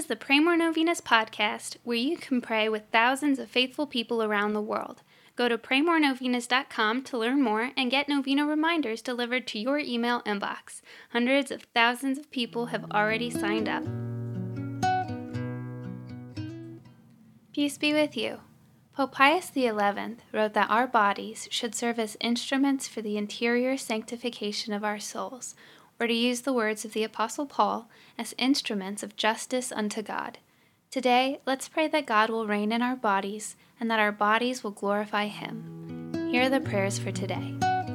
the Pray More Novenas podcast, where you can pray with thousands of faithful people around the world. Go to praymorenovenas.com to learn more and get novena reminders delivered to your email inbox. Hundreds of thousands of people have already signed up. Peace be with you. Pope Pius XI wrote that our bodies should serve as instruments for the interior sanctification of our souls, or to use the words of the Apostle Paul, as instruments of justice unto God. Today, let's pray that God will reign in our bodies and that our bodies will glorify Him. Here are the prayers for today.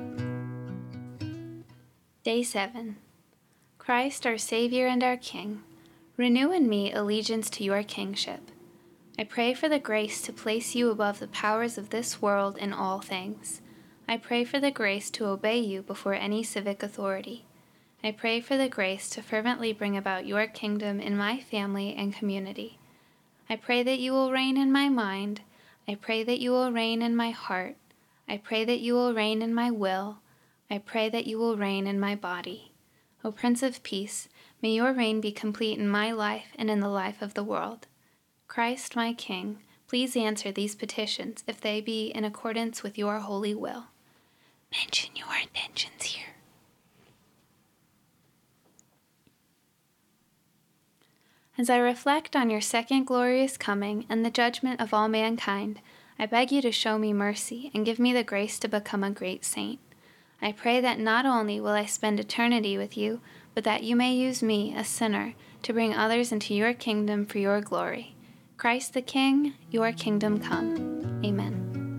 Day 7. Christ, our Savior and our King, renew in me allegiance to your kingship. I pray for the grace to place you above the powers of this world in all things. I pray for the grace to obey you before any civic authority. I pray for the grace to fervently bring about your kingdom in my family and community. I pray that you will reign in my mind. I pray that you will reign in my heart. I pray that you will reign in my will. I pray that you will reign in my body. O Prince of Peace, may your reign be complete in my life and in the life of the world. Christ, my King, please answer these petitions if they be in accordance with your holy will. Mention your intentions here. As I reflect on your second glorious coming and the judgment of all mankind, I beg you to show me mercy and give me the grace to become a great saint. I pray that not only will I spend eternity with you, but that you may use me, a sinner, to bring others into your kingdom for your glory. Christ the King, your kingdom come. Amen.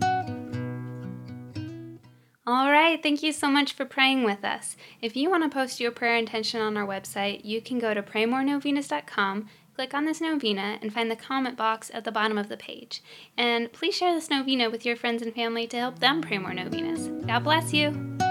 All right, thank you so much for praying with us. If you want to post your prayer intention on our website, you can go to praymorenovenas.com, click on this novena, and find the comment box at the bottom of the page. And please share this novena with your friends and family to help them pray more novenas. God bless you.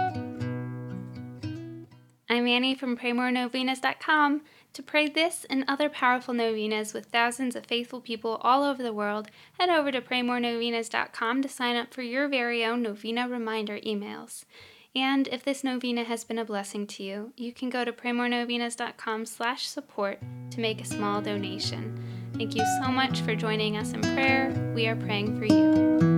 I'm Annie from praymorenovenas.com. To pray this and other powerful novenas with thousands of faithful people all over the world, head over to praymorenovenas.com to sign up for your very own novena reminder emails. And if this novena has been a blessing to you, you can go to praymorenovenas.com/support to make a small donation. Thank you so much for joining us in prayer. We are praying for you.